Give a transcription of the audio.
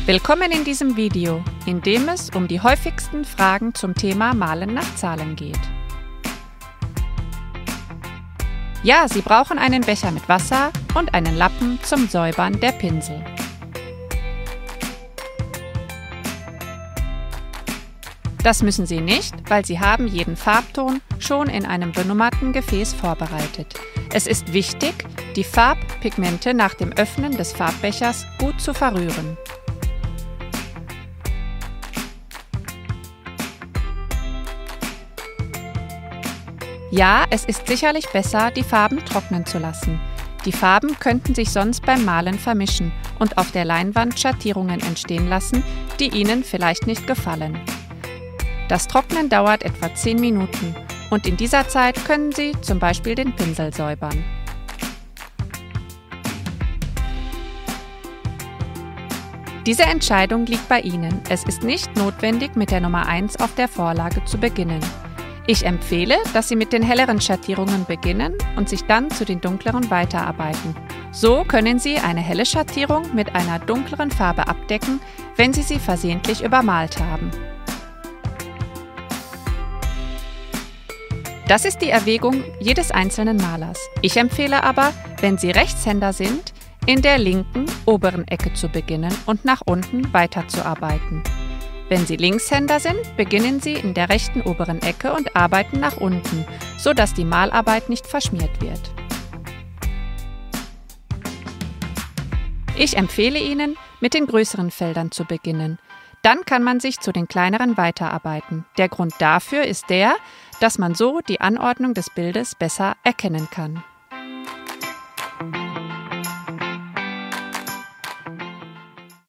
Willkommen in diesem Video, in dem es um die häufigsten Fragen zum Thema Malen nach Zahlen geht. Ja, Sie brauchen einen Becher mit Wasser und einen Lappen zum Säubern der Pinsel. Das müssen Sie nicht, weil Sie haben jeden Farbton schon in einem benummerten Gefäß vorbereitet. Es ist wichtig, die Farbpigmente nach dem Öffnen des Farbbechers gut zu verrühren. Ja, es ist sicherlich besser, die Farben trocknen zu lassen. Die Farben könnten sich sonst beim Malen vermischen und auf der Leinwand Schattierungen entstehen lassen, die Ihnen vielleicht nicht gefallen. Das Trocknen dauert etwa 10 Minuten und in dieser Zeit können Sie zum Beispiel den Pinsel säubern. Diese Entscheidung liegt bei Ihnen. Es ist nicht notwendig, mit der Nummer 1 auf der Vorlage zu beginnen. Ich empfehle, dass Sie mit den helleren Schattierungen beginnen und sich dann zu den dunkleren weiterarbeiten. So können Sie eine helle Schattierung mit einer dunkleren Farbe abdecken, wenn Sie sie versehentlich übermalt haben. Das ist die Erwägung jedes einzelnen Malers. Ich empfehle aber, wenn Sie Rechtshänder sind, in der linken oberen Ecke zu beginnen und nach unten weiterzuarbeiten. Wenn Sie Linkshänder sind, beginnen Sie in der rechten oberen Ecke und arbeiten nach unten, sodass die Malarbeit nicht verschmiert wird. Ich empfehle Ihnen, mit den größeren Feldern zu beginnen. Dann kann man sich zu den kleineren weiterarbeiten. Der Grund dafür ist der, dass man so die Anordnung des Bildes besser erkennen kann.